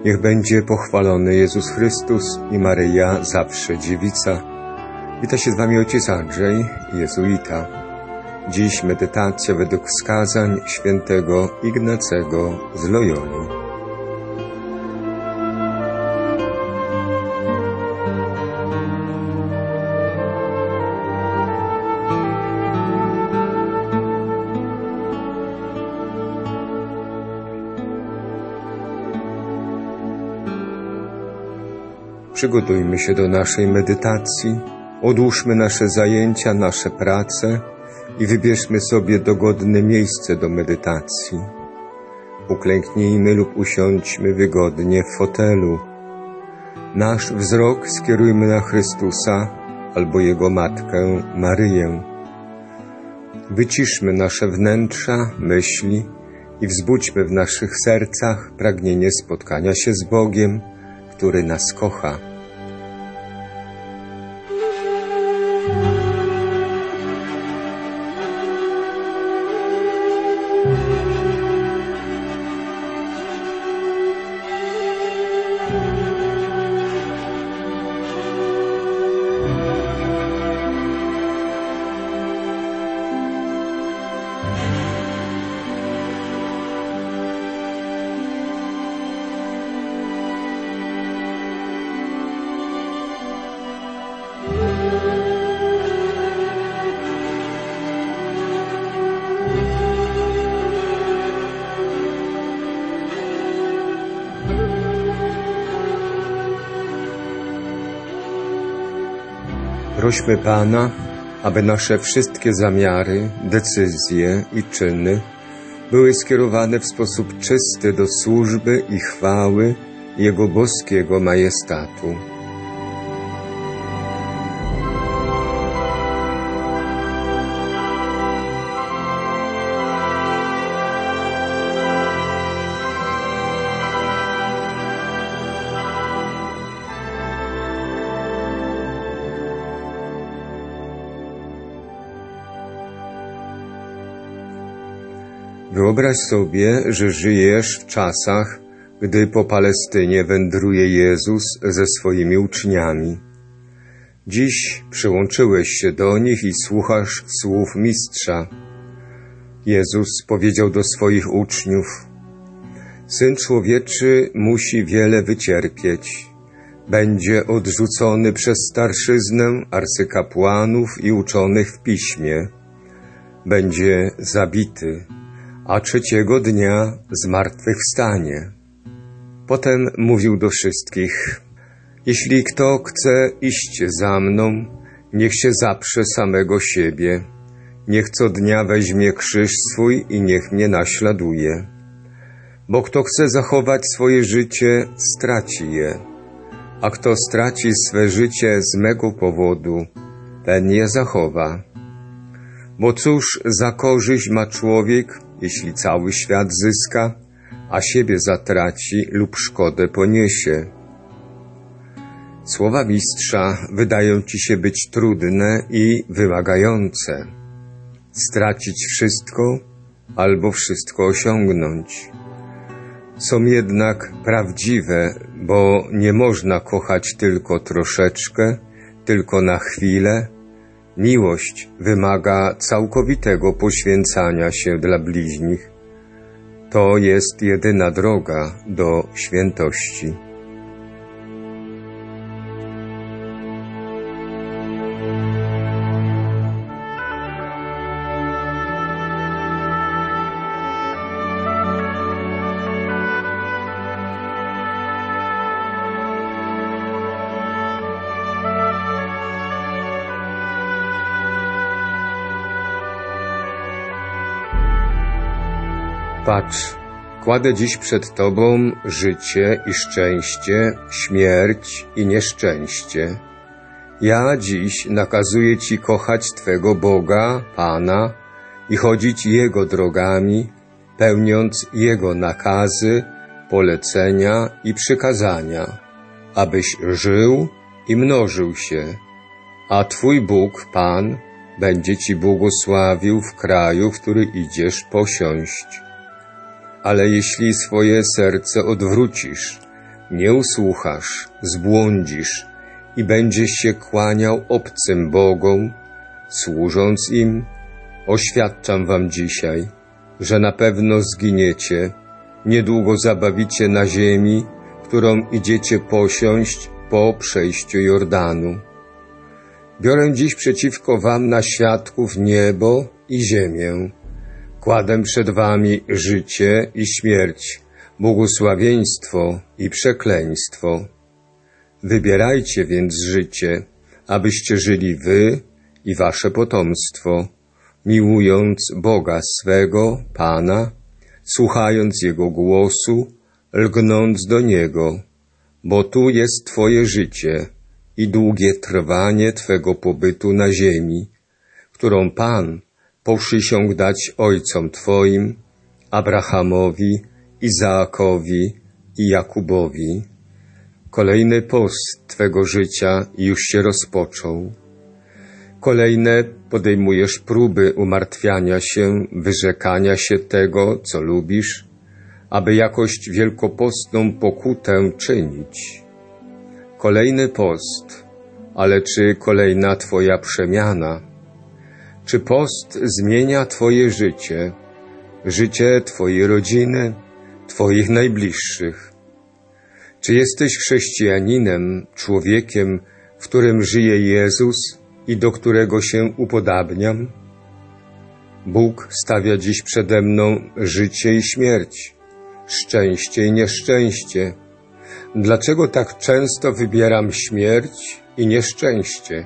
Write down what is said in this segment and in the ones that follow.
Niech będzie pochwalony Jezus Chrystus i Maryja, zawsze dziewica. Wita się z Wami ojciec Andrzej, jezuita. Dziś medytacja według wskazań świętego Ignacego z Loyoli. Przygotujmy się do naszej medytacji, odłóżmy nasze zajęcia, nasze prace i wybierzmy sobie dogodne miejsce do medytacji. Uklęknijmy lub usiądźmy wygodnie w fotelu. Nasz wzrok skierujmy na Chrystusa albo Jego Matkę Maryję. Wyciszmy nasze wnętrza, myśli i wzbudźmy w naszych sercach pragnienie spotkania się z Bogiem, który nas kocha. Prośmy Pana, aby nasze wszystkie zamiary, decyzje i czyny były skierowane w sposób czysty do służby i chwały Jego boskiego majestatu. Wyobraź sobie, że żyjesz w czasach, gdy po Palestynie wędruje Jezus ze swoimi uczniami. Dziś przyłączyłeś się do nich i słuchasz słów Mistrza. Jezus powiedział do swoich uczniów: Syn Człowieczy musi wiele wycierpieć. Będzie odrzucony przez starszyznę, arcykapłanów i uczonych w piśmie. Będzie zabity, a trzeciego dnia zmartwychwstanie. Potem mówił do wszystkich: Jeśli kto chce iść za mną, niech się zaprze samego siebie, niech co dnia weźmie krzyż swój i niech mnie naśladuje. Bo kto chce zachować swoje życie, straci je, a kto straci swe życie z mego powodu, ten je zachowa. Bo cóż za korzyść ma człowiek, jeśli cały świat zyska, a siebie zatraci lub szkodę poniesie? Słowa Mistrza wydają ci się być trudne i wymagające. Stracić wszystko albo wszystko osiągnąć. Są jednak prawdziwe, bo nie można kochać tylko troszeczkę, tylko na chwilę. Miłość wymaga całkowitego poświęcania się dla bliźnich. To jest jedyna droga do świętości. Patrz, kładę dziś przed Tobą życie i szczęście, śmierć i nieszczęście. Ja dziś nakazuję Ci kochać Twego Boga, Pana i chodzić Jego drogami, pełniąc Jego nakazy, polecenia i przykazania, abyś żył i mnożył się, a Twój Bóg, Pan, będzie Ci błogosławił w kraju, w który idziesz posiąść. Ale jeśli swoje serce odwrócisz, nie usłuchasz, zbłądzisz i będziesz się kłaniał obcym bogom, służąc im, oświadczam wam dzisiaj, że na pewno zginiecie, niedługo zabawicie na ziemi, którą idziecie posiąść po przejściu Jordanu. Biorę dziś przeciwko wam na świadków niebo i ziemię. Kładę przed wami życie i śmierć, błogosławieństwo i przekleństwo. Wybierajcie więc życie, abyście żyli wy i wasze potomstwo, miłując Boga swego, Pana, słuchając Jego głosu, lgnąc do Niego, bo tu jest Twoje życie i długie trwanie Twego pobytu na ziemi, którą Pan poprzysiągł dać ojcom Twoim, Abrahamowi, Izaakowi i Jakubowi. Kolejny post Twego życia już się rozpoczął. Kolejne podejmujesz próby umartwiania się, wyrzekania się tego, co lubisz, aby jakoś wielkopostną pokutę czynić. Kolejny post, ale czy kolejna Twoja przemiana? Czy post zmienia Twoje życie, życie Twojej rodziny, Twoich najbliższych? Czy jesteś chrześcijaninem, człowiekiem, w którym żyje Jezus i do którego się upodabniam? Bóg stawia dziś przede mną życie i śmierć, szczęście i nieszczęście. Dlaczego tak często wybieram śmierć i nieszczęście?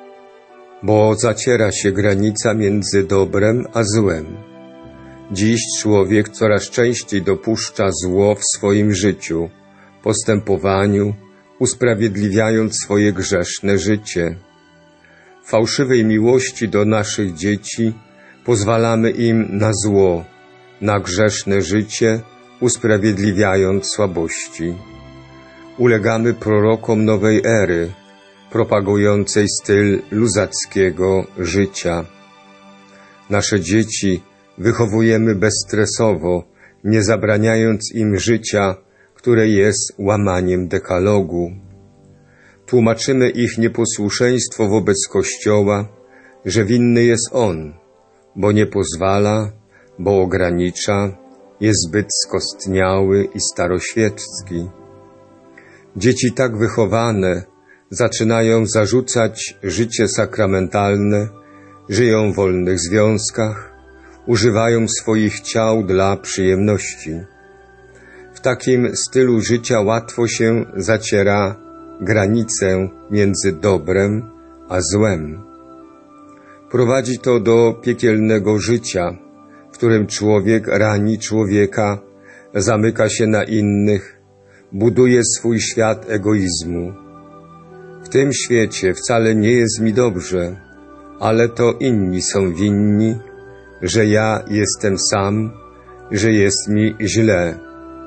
Bo zaciera się granica między dobrem a złem. Dziś człowiek coraz częściej dopuszcza zło w swoim życiu, postępowaniu, usprawiedliwiając swoje grzeszne życie. W fałszywej miłości do naszych dzieci pozwalamy im na zło, na grzeszne życie, usprawiedliwiając słabości. Ulegamy prorokom nowej ery, propagującej styl luzackiego życia. Nasze dzieci wychowujemy bezstresowo, nie zabraniając im życia, które jest łamaniem dekalogu. Tłumaczymy ich nieposłuszeństwo wobec Kościoła, że winny jest on, bo nie pozwala, bo ogranicza, jest zbyt skostniały i staroświecki. Dzieci tak wychowane zaczynają zarzucać życie sakramentalne, żyją w wolnych związkach, używają swoich ciał dla przyjemności. W takim stylu życia łatwo się zaciera granicę między dobrem a złem. Prowadzi to do piekielnego życia, w którym człowiek rani człowieka, zamyka się na innych, buduje swój świat egoizmu. W tym świecie wcale nie jest mi dobrze, ale to inni są winni, że ja jestem sam, że jest mi źle.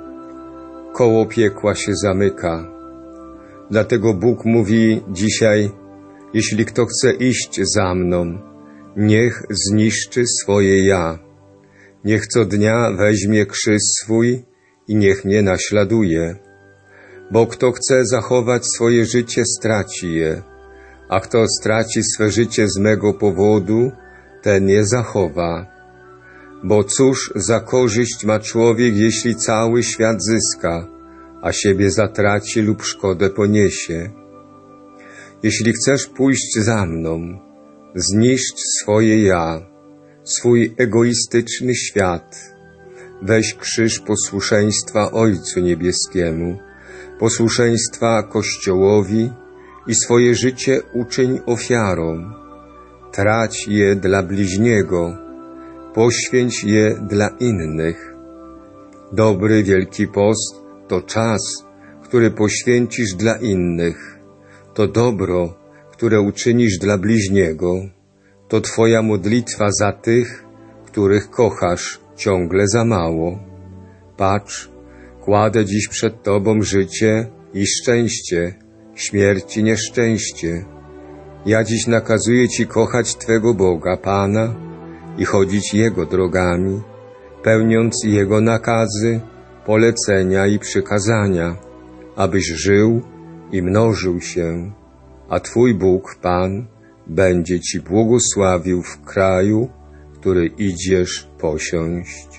Koło piekła się zamyka. Dlatego Bóg mówi dzisiaj, jeśli kto chce iść za mną, niech zniszczy swoje ja. Niech co dnia weźmie krzyż swój i niech mnie naśladuje. Bo kto chce zachować swoje życie, straci je, a kto straci swe życie z mego powodu, ten je zachowa. Bo cóż za korzyść ma człowiek, jeśli cały świat zyska, a siebie zatraci lub szkodę poniesie? Jeśli chcesz pójść za mną, zniszcz swoje ja, swój egoistyczny świat. Weź krzyż posłuszeństwa Ojcu Niebieskiemu, posłuszeństwa Kościołowi i swoje życie uczyń ofiarą. Trać je dla bliźniego, poświęć je dla innych. Dobry Wielki Post to czas, który poświęcisz dla innych. To dobro, które uczynisz dla bliźniego. To Twoja modlitwa za tych, których kochasz ciągle za mało. Patrz, kładę dziś przed Tobą życie i szczęście, śmierć i nieszczęście. Ja dziś nakazuję Ci kochać Twego Boga, Pana, i chodzić Jego drogami, pełniąc Jego nakazy, polecenia i przykazania, abyś żył i mnożył się, a Twój Bóg, Pan, będzie Ci błogosławił w kraju, który idziesz posiąść.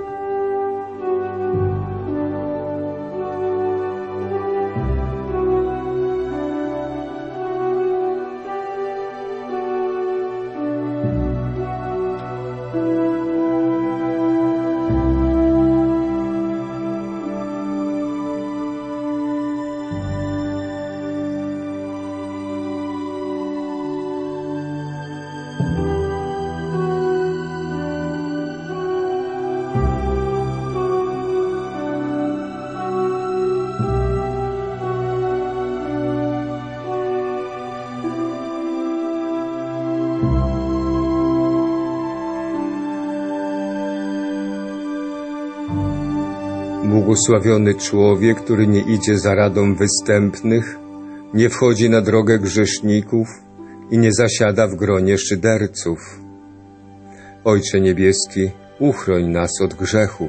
Błogosławiony człowiek, który nie idzie za radą występnych, nie wchodzi na drogę grzeszników i nie zasiada w gronie szyderców. Ojcze Niebieski, uchroń nas od grzechów.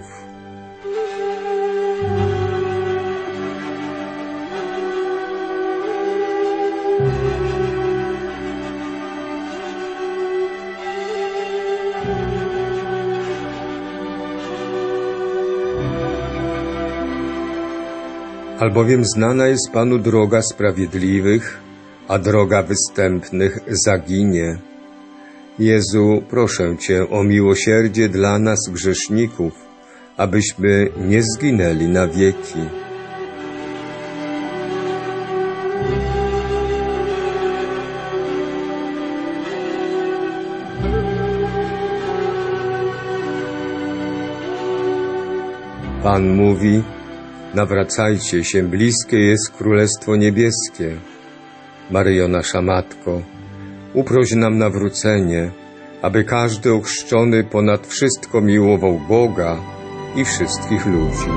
Albowiem znana jest Panu droga sprawiedliwych, a droga występnych zaginie. Jezu, proszę Cię o miłosierdzie dla nas grzeszników, abyśmy nie zginęli na wieki. Pan mówi: nawracajcie się, bliskie jest Królestwo Niebieskie. Maryjo, nasza Matko, uproś nam nawrócenie, aby każdy ochrzczony ponad wszystko miłował Boga i wszystkich ludzi.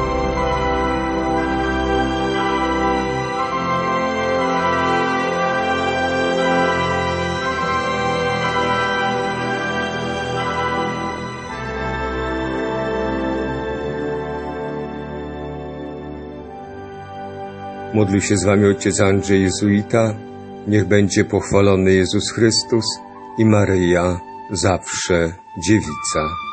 Modlił się z Wami ojciec Andrzej Jezuita. Niech będzie pochwalony Jezus Chrystus i Maryja, zawsze Dziewica.